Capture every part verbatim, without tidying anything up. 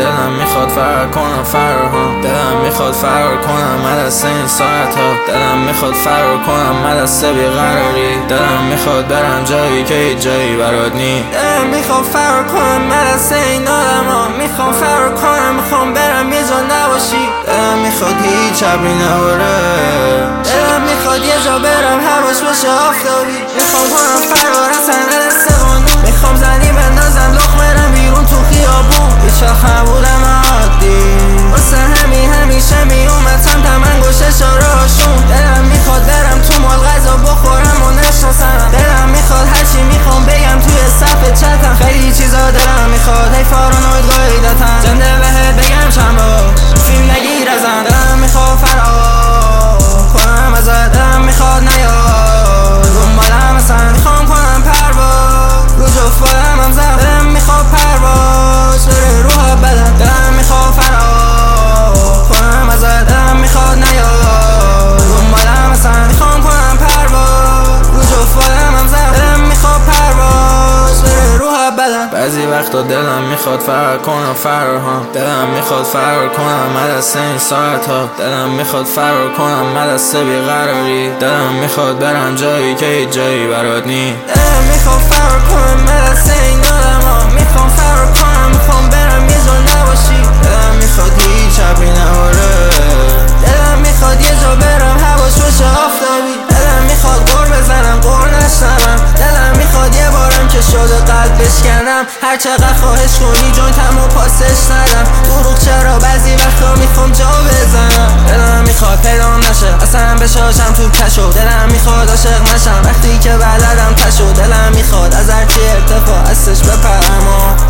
دلم میخواد فرار کنم فرار ها دلم میخواد فرار کنم مدرسه این ساعت ها دلم میخواد فرار کنم مدرسه بیقراری دلم میخواد برم جایی که هیچ جایی برات نی دلم میخواد فرار کنم مدرسه این آدم ها میخوام فرار کنم میخوام برم یه جا نباشی دلم میخواد هیچ ابری نباره دلم میخواد یه جا برم هواش باشه آفتابی میخوام کنم فرار اصلا استقانون میخوام زنی بندازم لخ برم بیرون تو خیابون هیچ وقت نبودم عادی واسه همین همیشه میومد سمتم انگشت اشاره‌هاشون دلم میخواد برم تو مال غذا بخورم و نشناسم دلم میخواد هرچی میخوام بگم توی صفحه چتم خیلی چیزا دلم میخواد هی پارانوید قاعدتم زنده بهت بگم چند بار فیلم نگیر ازم دلم میخواد فرار کنم ازت دلم میخواد نیاد دنبالم اصلا میخوام کنم پرواز رو جفت بالم هم زم دلم میخواد پرواز بره روح بدن دلم میخواد فرار کنم ازت دلم میخواد نیاد دنبالم اصلا میخوام کنم پرواز رو جفت بالم هم زم دلم میخواد پرواز بره روح بدن بعضی وقتا دلم میخواد فرار کنم فرار ها دلم میخواد فرار کنم مدرسه این ساعت ها دلم میخواد فرار کنم مدرسه بیقراری دلم میخواد برم جایی که هیچ جایی برات نی دلم میخواد فرار کنم مدرسه این آدم ها میخوام فرار کنم میخوام برم یه جا نباشی دلم میخواد هیچ ابری نباره دلم میخواد یه جا برم هواش باشه آفتابی دلم میخواد غر بزنم غر نشنوم دلم میخواد یه بارم که شده قلب بشکنم هر چقدر خواهش کنی جوینتم و پاسش ندم دروغ چرا بعضی وقتا میخوام جا بزنم دلم میخواد پیدا نشه اصلا بشاشم تو کشو دلم میخواد عاشق نشم وقتی که بلدم تشو دلم میخواد از هرچی ارتفاع هستش بپرم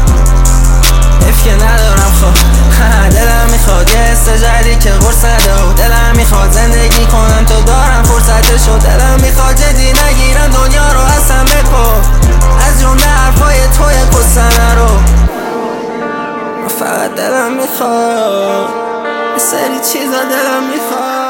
حیف که ندارم خواه دلم میخواد یه حس جدید که قرص نده و دلم میخواد زندگی کنم تو دارم فرصتشو دلم میخواد جدی نگیرم دنیا رو اصلا بکن از جمله حرفای توی کسنه رو من فقط دلم میخواد یه سری چیزا دلم میخواد